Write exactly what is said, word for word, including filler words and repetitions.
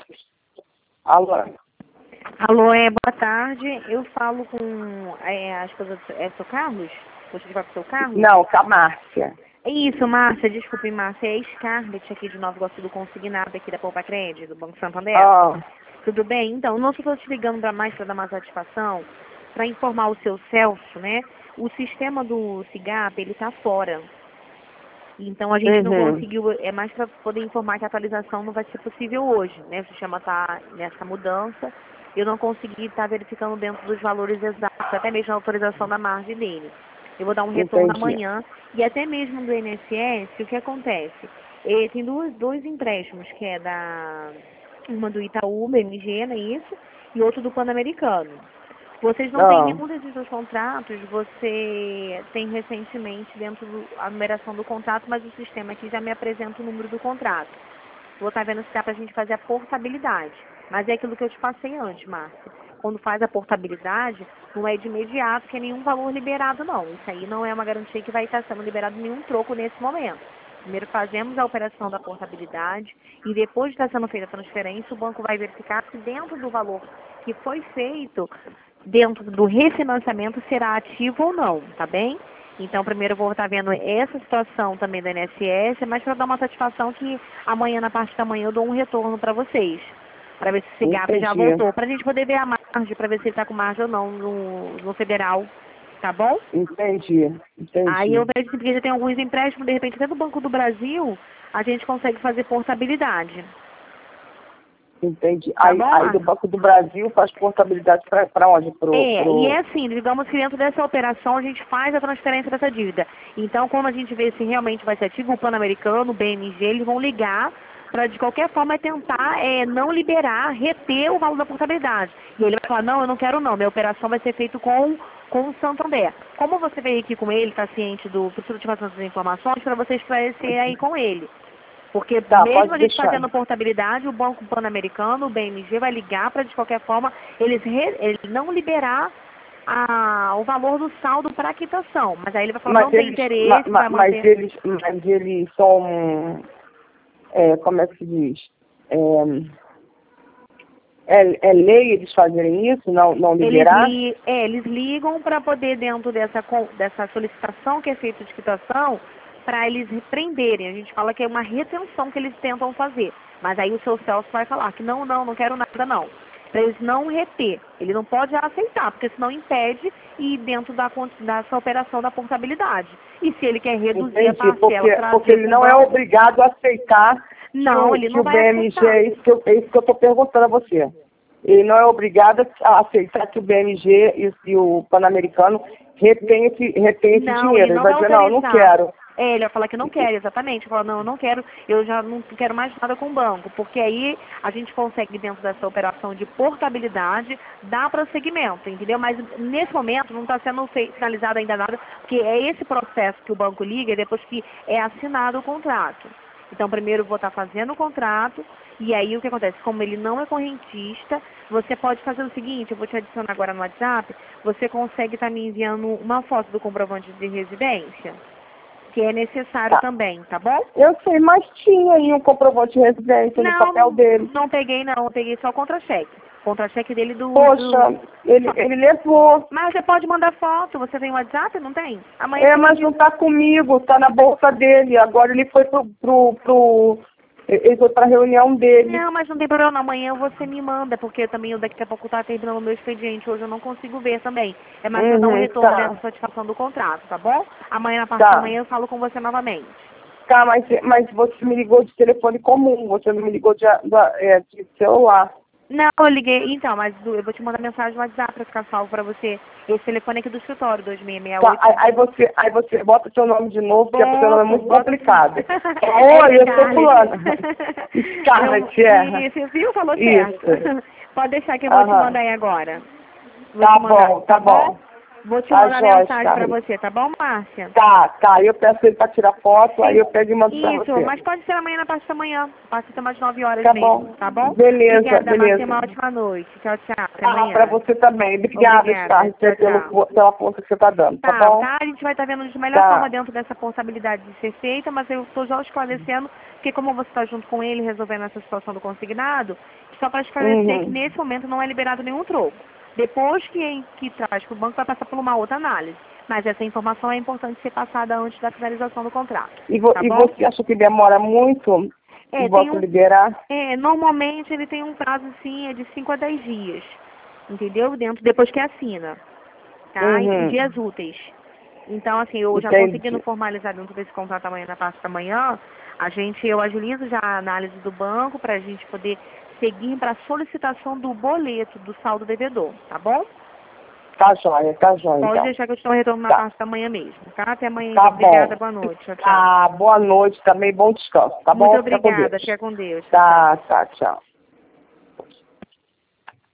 Alô? Alô, é, boa tarde. Eu falo com é, a esposa do é, seu Carlos? Você vai pro seu Carlos? Não, com a Márcia. É isso, Márcia. Desculpe, Márcia. É Scarlett aqui de Nova Iguaçu do Consignado aqui da Poupa Crédito, do Banco Santander. Ah, Tudo bem? Então, não estou te ligando para mais para dar uma satisfação, para informar o seu Celso, né? O sistema do SIGAP, ele está fora. Então a gente não uhum. conseguiu, é mais para poder informar que a atualização não vai ser possível hoje, né? O sistema está nessa mudança. Eu não consegui estar verificando dentro dos valores exatos, até mesmo a autorização da margem dele. Eu vou dar um retorno Entendi. amanhã. E até mesmo do I N S S, o que acontece? Eh, tem duas, dois empréstimos, que é da uma do Itaú, B M G, não é isso? E outro do Pan-Americano. Vocês não têm Ah, nenhum desses dois contratos, você tem recentemente dentro da numeração do contrato, mas o sistema aqui já me apresenta o número do contrato. Vou estar vendo se dá para a gente fazer a portabilidade. Mas é aquilo que eu te passei antes, Márcia. Quando faz a portabilidade, não é de imediato que é nenhum valor liberado, não. Isso aí não é uma garantia que vai estar sendo liberado nenhum troco nesse momento. Primeiro fazemos a operação da portabilidade e depois de estar sendo feita a transferência, o banco vai verificar se dentro do valor que foi feito, dentro do refinanciamento, será ativo ou não, tá bem? Então, primeiro eu vou estar vendo essa situação também da I N S S, mas para dar uma satisfação que amanhã, na parte da manhã, eu dou um retorno para vocês. Para ver se esse gap já entendi. voltou. Para a gente poder ver a margem, para ver se ele está com margem ou não no, no federal. Tá bom? Entendi. Aí eu Entendi. vejo que já tem alguns empréstimos, de repente, até do Banco do Brasil, a gente consegue fazer portabilidade. Entendi. Tá Aí, bom, aí do Márcia? Banco do Brasil faz portabilidade para onde? Pro, É, e é pro... assim, digamos que dentro dessa operação a gente faz a transferência dessa dívida. Então, quando a gente vê se realmente vai ser ativo, o Pan-Americano, o B M G, eles vão ligar para, de qualquer forma, tentar é, não liberar, reter o valor da portabilidade. E ele vai falar, não, eu não quero não, minha operação vai ser feita com, com o Santander. Como você veio aqui com ele, está ciente do... Preciso te passar essas informações para você esclarecer aí com ele. Porque Tá, mesmo pode a gente deixar. fazendo portabilidade, o Banco Pan-Americano, o B M G, vai ligar para, de qualquer forma, eles, re, eles não liberar a, o valor do saldo para quitação. Mas aí ele vai falar, Mas não tem eles, ma, interesse, ma, vai mas manter... eles, mas eles são, é, como é que se diz? É, é, é lei eles fazerem isso, não, não Eles, liberar? li, é, eles ligam para poder, dentro dessa, con- dessa solicitação que é feita de quitação, para eles repreenderem. A gente fala que é uma retenção que eles tentam fazer. Mas aí o seu Celso vai falar que não, não, não quero nada, não. Para eles não reter. Ele não pode aceitar, porque senão impede ir dentro da, con- dessa operação da portabilidade. E se ele quer reduzir a Entendi, parcela, porque, porque trazer ele para o não é banco, obrigado a aceitar que não, o, ele que não o vai B M G, aceitar. é isso que eu é isso que eu estou perguntando a você. Ele não é obrigado a aceitar que o B M G e, e o Pan-Americano retém esse, retém esse Não, ele dinheiro. Ele não vai vai dizer, não, eu não autorizar. quero. É, ele vai falar que não quer, exatamente. Fala, não, eu não quero, eu já não quero mais nada com o banco, porque aí a gente consegue, dentro dessa operação de portabilidade, dar prosseguimento, entendeu? Mas nesse momento não está sendo fe- finalizado ainda nada, porque é esse processo que o banco liga depois que é assinado o contrato. Então, primeiro eu vou estar fazendo o contrato, e aí o que acontece? Como ele não é correntista, você pode fazer o seguinte, eu vou te adicionar agora no WhatsApp, você consegue estar me enviando uma foto do comprovante de residência, que é necessário Tá. também, tá bom? Eu sei, mas tinha aí um comprovante de residência no Não, papel não, dele. não peguei não, eu peguei só o contra-cheque. Contra-cheque dele do, do... Poxa, ele, ele levou. Mas você pode mandar foto, você tem WhatsApp, não tem? Amanhã É, você me mas envia. não está comigo, está na bolsa dele. Agora ele foi pro, pro, pro ele foi para a reunião dele. Não, mas não tem problema, não. Amanhã você me manda, porque também eu daqui a pouco tá terminando o meu expediente. Hoje eu não consigo ver também. É mais para dar um Uhum, retorno tá, dessa satisfação do contrato, tá bom? Amanhã, na parte da tá. manhã, eu falo com você novamente. Tá, mas, mas você me ligou de telefone comum, você não me ligou de, da- é, de celular. Não, eu liguei. Então, mas do- eu vou te mandar mensagem no WhatsApp para ficar salvo para você. Esse telefone aqui do escritório, dois seis seis Tá, oito. aí, aí você, aí você bota seu nome de novo, porque o seu nome é Boto, muito boto sim. complicado. É Oi, eu sou Scarlett. fulana. Scarlett, Eu, é. isso, viu? Falou certo. Isso. Pode deixar que eu vou te Aham. mandar aí agora. Vou te Tá mandar, bom, tá tá bom? bom. Vou te Tá, mandar joia, mensagem pra Carla. você, tá bom, Márcia? Tá, tá. Eu peço ele pra tirar foto, aí eu pego e mando pra Isso, você. mas pode ser amanhã na parte da manhã. Pode ser umas nove horas Tá mesmo, bom. tá bom? Beleza, Obrigada, Márcia. beleza. Uma ótima noite. Tchau, tchau. Até Ah, amanhã. pra você também. Obrigada, Obrigada. Scarlett, Tchau, pelo, tchau. pela força que você tá dando, tá, Tá, bom? tá. A gente vai estar vendo de melhor Tá. forma dentro dessa portabilidade de ser feita, mas eu estou já esclarecendo, porque como você está junto com ele resolvendo essa situação do consignado, só para esclarecer Uhum. que nesse momento não é liberado nenhum troco. Depois que, que traz para o banco, vai passar por uma outra análise. Mas essa informação é importante ser passada antes da finalização do contrato. E, vo Tá e bom? você acha que demora muito É, e tem volta a um, liberar? é, normalmente ele tem um prazo, sim, é de cinco a dez dias. Entendeu? Dentro, depois que assina. Tá? Em, em Uhum. dias úteis. Então, assim, eu já Entendi. conseguindo formalizar dentro desse contrato amanhã na parte da manhã, a gente, eu agilizo já a análise do banco para a gente poder seguir para a solicitação do boleto do saldo devedor, tá bom? Tá joia, tá joia, Pode então. deixar que eu estou retorno na Tá. parte da manhã mesmo, tá? Até amanhã, Tá então. Obrigada, bom. boa noite. Tchau, tchau. Tá, boa noite também, bom descanso, tá Muito bom? Fica com obrigada, Deus. fica com Deus. Tchau, tchau. Tá, tá, tchau.